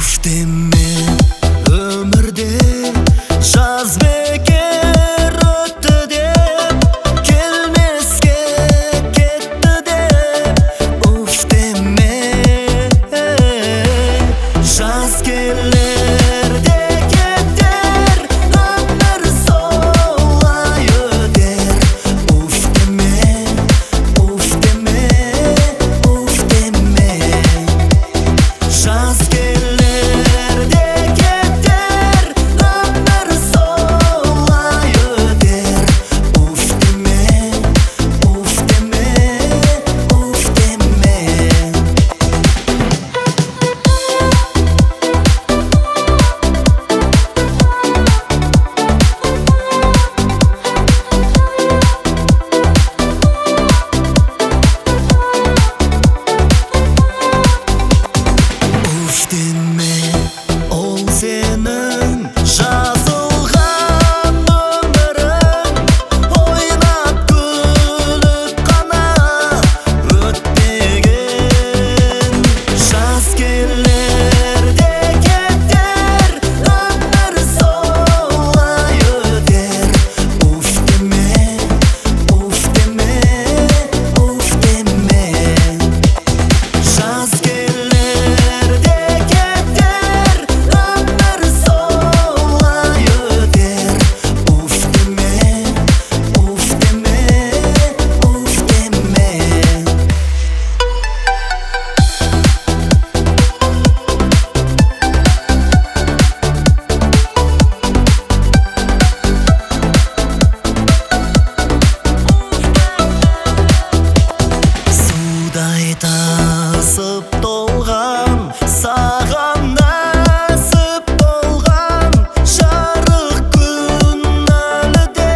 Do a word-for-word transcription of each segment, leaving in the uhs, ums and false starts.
Уф деме өмірде жаз бекер өтті деп, келмеске кетті деп. Уф деме жаз келер де кетер, өмір солай өтер. Уф деме, уф деме, уф деме жаз келер де кетер, өмір солай өтер. Уф деме, уф деме, уф деме. Уф деме, ол сенің жазылған өмірің, ойнап күліп қана өтпеген. Жаз келер де кетер, өмір солай өтер. Уф деме, уф деме, уф деме жаз келер де кетер, өмір солай өтер. Уф деме, уф деме, уф деме. Судай тасып толған, саған нәсіп болған жарық күн әлі де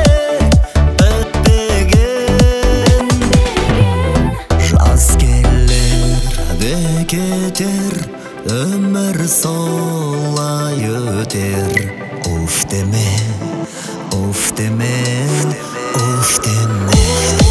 бітпеген. Жаз келер де кетер, өмір солай өтер. Уф деме, уф деме, уф деме.